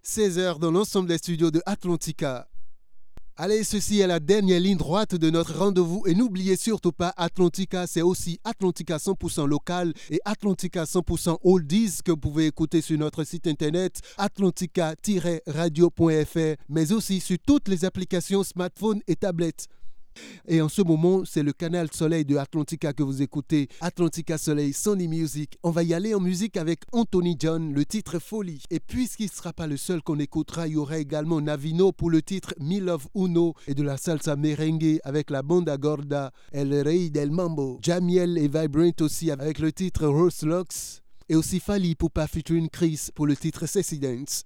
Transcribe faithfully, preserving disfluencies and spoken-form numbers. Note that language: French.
seize heures dans l'ensemble des studios de Atlantica. Allez, ceci est la dernière ligne droite de notre rendez-vous et n'oubliez surtout pas, Atlantica, c'est aussi Atlantica cent pour cent local et Atlantica cent pour cent oldies que vous pouvez écouter sur notre site internet atlantica tiret radio point f r, mais aussi sur toutes les applications smartphones et tablettes. Et en ce moment, c'est le canal Soleil de Atlantica que vous écoutez, Atlantica Soleil, Sony Music. On va y aller en musique avec Anthony John, le titre Folie. Et puisqu'il ne sera pas le seul qu'on écoutera, il y aura également Navino pour le titre Mi Love Uno et de la salsa merengue avec la banda gorda El Rey del Mambo. Jamiel et Vibrant aussi avec le titre Rose Locks. Et aussi Fali Poupa featuring Chris pour le titre Sexy Dance.